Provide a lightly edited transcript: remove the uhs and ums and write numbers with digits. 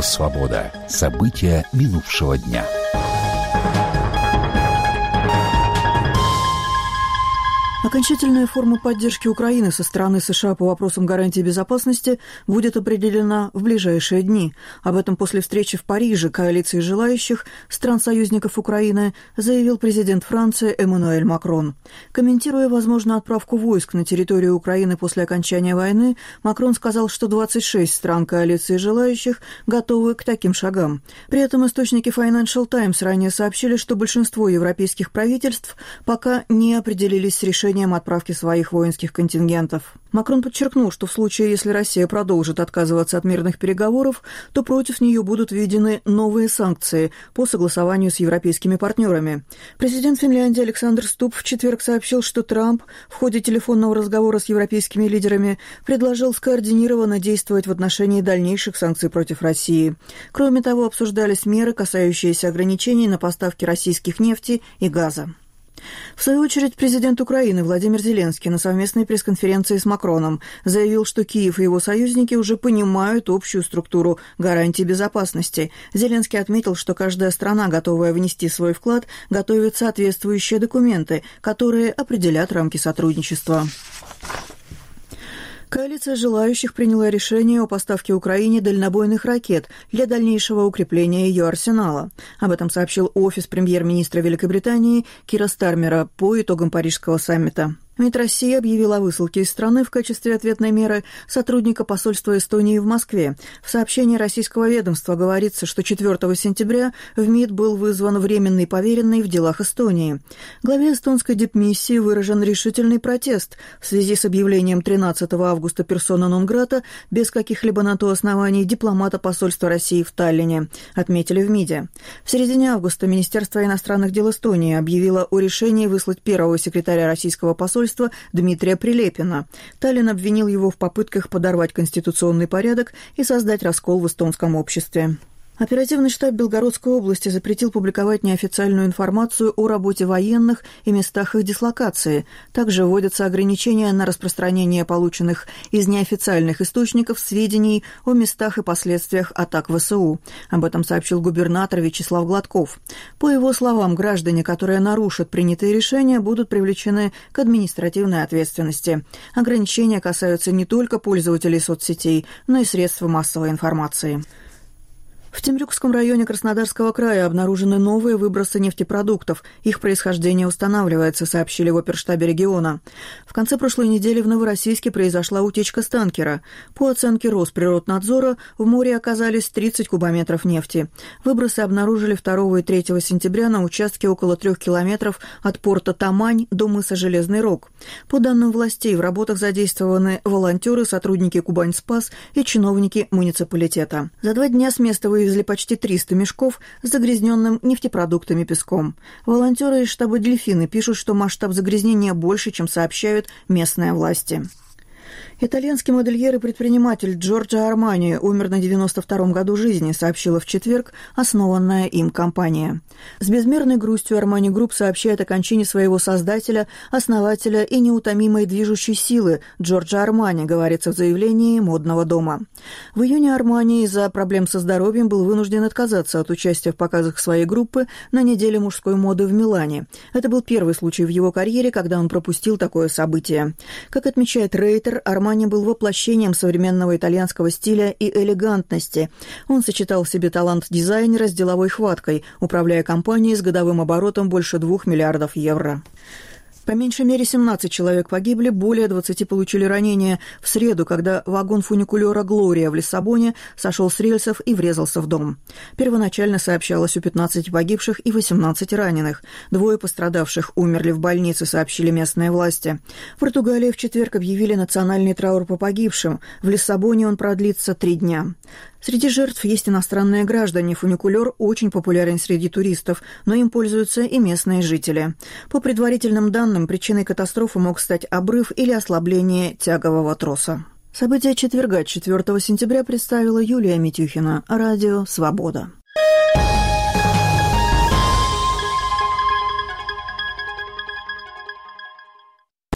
Радио «Свобода». События минувшего дня. Окончательная форма поддержки Украины со стороны США по вопросам гарантии безопасности будет определена в ближайшие дни. Об этом после встречи в Париже коалиции желающих стран-союзников Украины заявил президент Франции Эммануэль Макрон. Комментируя возможную отправку войск на территорию Украины после окончания войны, Макрон сказал, что 26 стран коалиции желающих готовы к таким шагам. При этом источники Financial Times ранее сообщили, что большинство европейских правительств пока не определились с решением отправки своих воинских контингентов. Макрон подчеркнул, что в случае, если Россия продолжит отказываться от мирных переговоров, то против нее будут введены новые санкции по согласованию с европейскими партнерами. Президент Финляндии Александр Стуб в четверг сообщил, что Трамп в ходе телефонного разговора с европейскими лидерами предложил скоординированно действовать в отношении дальнейших санкций против России. Кроме того, обсуждались меры, касающиеся ограничений на поставки российских нефти и газа. В свою очередь, президент Украины Владимир Зеленский на совместной пресс-конференции с Макроном заявил, что Киев и его союзники уже понимают общую структуру гарантий безопасности. Зеленский отметил, что каждая страна, готовая внести свой вклад, готовит соответствующие документы, которые определят рамки сотрудничества. Коалиция желающих приняла решение о поставке Украине дальнобойных ракет для дальнейшего укрепления ее арсенала. Об этом сообщил офис премьер-министра Великобритании Кира Стармера по итогам Парижского саммита. МИД России объявила о высылке из страны в качестве ответной меры сотрудника посольства Эстонии в Москве. В сообщении российского ведомства говорится, что 4 сентября в МИД был вызван временный поверенный в делах Эстонии. Главе эстонской дипмиссии выражен решительный протест в связи с объявлением 13 августа персона нон-грата без каких-либо на то оснований дипломата посольства России в Таллине, отметили в МИДе. В середине августа Министерство иностранных дел Эстонии объявило о решении выслать первого секретаря российского посольства Дмитрия Прилепина. Таллин обвинил его в попытках подорвать конституционный порядок и создать раскол в эстонском обществе. Оперативный штаб Белгородской области запретил публиковать неофициальную информацию о работе военных и местах их дислокации. Также вводятся ограничения на распространение полученных из неофициальных источников сведений о местах и последствиях атак ВСУ. Об этом сообщил губернатор Вячеслав Гладков. По его словам, граждане, которые нарушат принятые решения, будут привлечены к административной ответственности. Ограничения касаются не только пользователей соцсетей, но и средств массовой информации. В Темрюкском районе Краснодарского края обнаружены новые выбросы нефтепродуктов. Их происхождение устанавливается, сообщили в оперштабе региона. В конце прошлой недели в Новороссийске произошла утечка с танкера. По оценке Росприроднадзора, в море оказались 30 кубометров нефти. Выбросы обнаружили 2 и 3 сентября на участке около 3 километров от порта Тамань до мыса Железный Рог. По данным властей, в работах задействованы волонтеры, сотрудники Кубань-Спас и чиновники муниципалитета. За 2 дня с места вывезли почти 300 мешков с загрязненным нефтепродуктами песком. Волонтеры из штаба «Дельфины» пишут, что масштаб загрязнения больше, чем сообщают местные власти. Итальянский модельер и предприниматель Джорджо Армани умер на 92-м году жизни, сообщила в четверг основанная им компания. С безмерной грустью Армани Групп сообщает о кончине своего создателя, основателя и неутомимой движущей силы Джорджо Армани, говорится в заявлении модного дома. В июне Армани из-за проблем со здоровьем был вынужден отказаться от участия в показах своей группы на неделе мужской моды в Милане. Это был первый случай в его карьере, когда он пропустил такое событие. Как отмечает Рейтер, Армани был воплощением современного итальянского стиля и элегантности. Он сочетал в себе талант дизайнера с деловой хваткой, управляя компанией с годовым оборотом больше 2 миллиардов евро. По меньшей мере 17 человек погибли, более 20 получили ранения в среду, когда вагон фуникулера «Глория» в Лиссабоне сошел с рельсов и врезался в дом. Первоначально сообщалось о 15 погибших и 18 раненых. 2 пострадавших умерли в больнице, сообщили местные власти. В Португалии в четверг объявили национальный траур по погибшим. В Лиссабоне он продлится 3 дня. Среди жертв есть иностранные граждане. Фуникулер очень популярен среди туристов, но им пользуются и местные жители. По предварительным данным, причиной катастрофы мог стать обрыв или ослабление тягового троса. События четверга, 4 сентября, представила Юлия Митюхина. Радио «Свобода».